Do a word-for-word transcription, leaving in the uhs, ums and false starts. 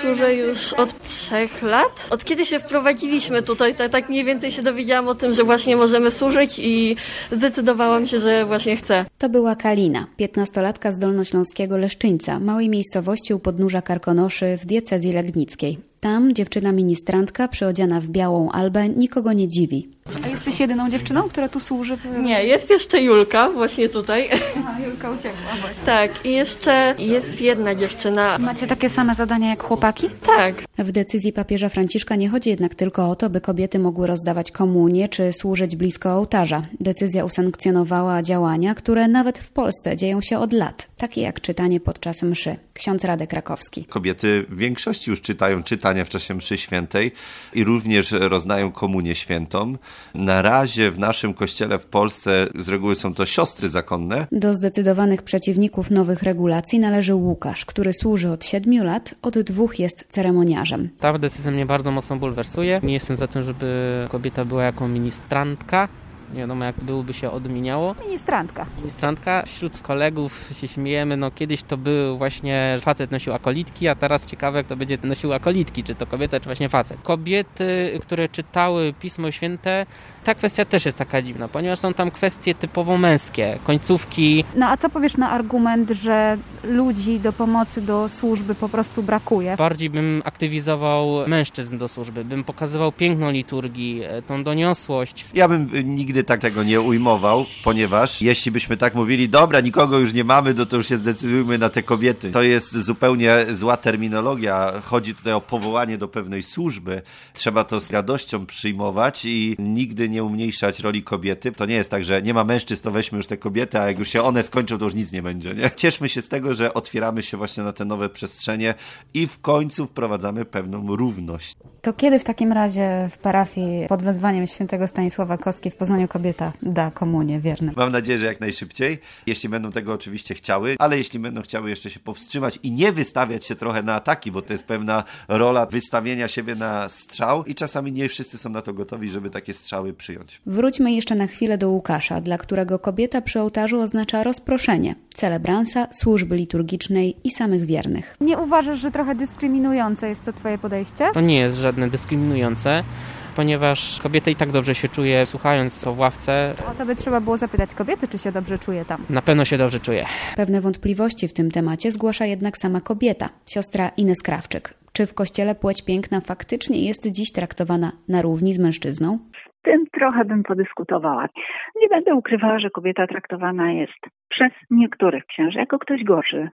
służę już od trzech lat. Od kiedy się wprowadziliśmy tutaj, tak, tak mniej więcej się dowiedziałam o tym, że właśnie możemy służyć i zdecydowałam się, że właśnie chcę. To była Kalina, piętnastolatka z dolnośląskiego Leszczyńca, małej miejscowości u podnóża Karkonoszy w diecezji legnickiej. Tam dziewczyna ministrantka przyodziana w białą albę nikogo nie dziwi. A jesteś jedyną dziewczyną, która tu służy? W... Nie, jest jeszcze Julka właśnie tutaj. A, Julka uciekła właśnie. Tak, i jeszcze jest jedna dziewczyna. Macie takie same zadania jak chłopaki? Tak. W decyzji papieża Franciszka nie chodzi jednak tylko o to, by kobiety mogły rozdawać komunię czy służyć blisko ołtarza. Decyzja usankcjonowała działania, które nawet w Polsce dzieją się od lat, takie jak czytanie podczas mszy. Ksiądz Radek Krakowski. Kobiety w większości już czytają czytania w czasie mszy świętej i również roznają komunię świętą. Na razie w naszym kościele w Polsce z reguły są to siostry zakonne. Do zdecydowanych przeciwników nowych regulacji należy Łukasz, który służy od siedmiu lat, od dwóch jest ceremoniarzem. Ta decyzja mnie bardzo mocno bulwersuje. Nie jestem za tym, żeby kobieta była jako ministrantka. Nie wiadomo, jak byłoby się odmieniało. Ministrantka. Ministrantka. Wśród kolegów się śmiejemy, no kiedyś to był właśnie facet nosił akolitki, a teraz ciekawe, kto będzie nosił akolitki, czy to kobieta, czy właśnie facet. Kobiety, które czytały Pismo Święte, ta kwestia też jest taka dziwna, ponieważ są tam kwestie typowo męskie, końcówki. No a co powiesz na argument, że ludzi do pomocy, do służby po prostu brakuje? Bardziej bym aktywizował mężczyzn do służby, bym pokazywał piękno liturgii, tą doniosłość. Ja bym nigdy tak tego nie ujmował, ponieważ jeśli byśmy tak mówili, dobra, nikogo już nie mamy, no to już się zdecydujmy na te kobiety. To jest zupełnie zła terminologia. Chodzi tutaj o powołanie do pewnej służby. Trzeba to z radością przyjmować i nigdy nie umniejszać roli kobiety. To nie jest tak, że nie ma mężczyzn, to weźmy już te kobiety, a jak już się one skończą, to już nic nie będzie, nie? Cieszmy się z tego, że otwieramy się właśnie na te nowe przestrzenie i w końcu wprowadzamy pewną równość. To kiedy w takim razie w parafii pod wezwaniem świętego Stanisława Kostki w Poznaniu kobieta da komunię wiernym? Mam nadzieję, że jak najszybciej, jeśli będą tego oczywiście chciały, ale jeśli będą chciały jeszcze się powstrzymać i nie wystawiać się trochę na ataki, bo to jest pewna rola wystawienia siebie na strzał i czasami nie wszyscy są na to gotowi, żeby takie strzały przyjąć. Wróćmy jeszcze na chwilę do Łukasza, dla którego kobieta przy ołtarzu oznacza rozproszenie, celebransa, służby liturgicznej i samych wiernych. Nie uważasz, że trochę dyskryminujące jest to twoje podejście? To nie jest żadne dyskryminujące, ponieważ kobieta i tak dobrze się czuje, słuchając o w ławce. O to by trzeba było zapytać kobiety, czy się dobrze czuje tam. Na pewno się dobrze czuje. Pewne wątpliwości w tym temacie zgłasza jednak sama kobieta, siostra Ines Krawczyk. Czy w kościele płeć piękna faktycznie jest dziś traktowana na równi z mężczyzną? Z tym trochę bym podyskutowała. Nie będę ukrywała, że kobieta traktowana jest przez niektórych księży jako ktoś gorszy.